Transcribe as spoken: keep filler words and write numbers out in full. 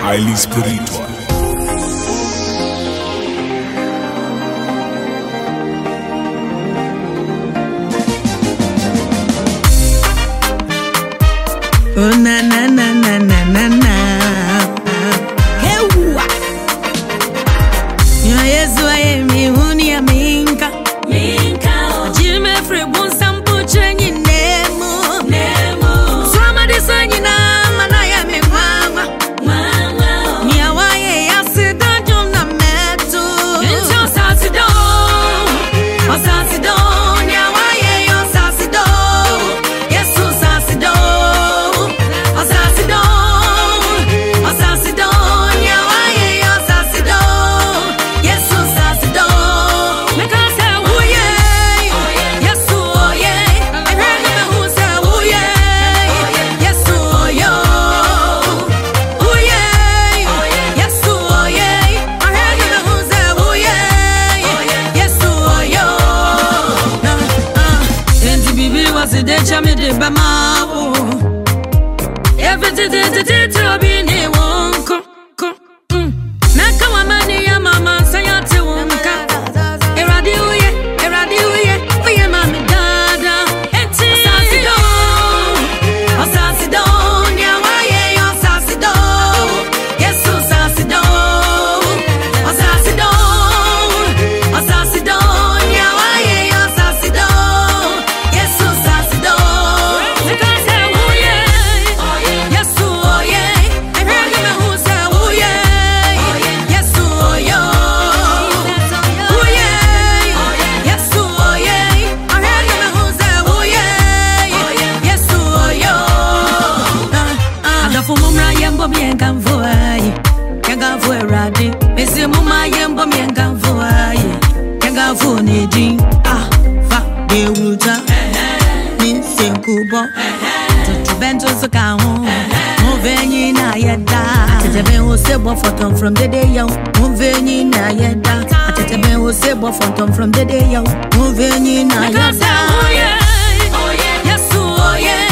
highly spiritual. Oh na na na na na na na. Hey wa. Yo Yesu aye mi huni ya minka. Minka. Jime free bon sampu chenyi nemu. Nemu. Swama disanyi na mana ya mi mama. Mama. Ni awaye ya sida jumna metu. Incho sasido. O sasido. Ni awaye yo sasido. Yesu sasido. Everything to be ne wonko Naka wamani ya mama sayate wonka Eradi uye, eradi uye Uye mami dada Eti Osasido Osasido Nyawaye Osasido Yesu Osasido Osasido Osasido Nyawaye Osasido Yesu Osasido Muma yembo mienga mvuaye Kenga vune jing Ah, fa de wuta Min senkubo Tutu bento sukaho Mwenye na yeda Atete ho sebo photon from the day yo Mwenye na yeda Atete ho sebo photon from the day yo Mwenye na yeda Oh yeah, oh yeah, yes, oh yeah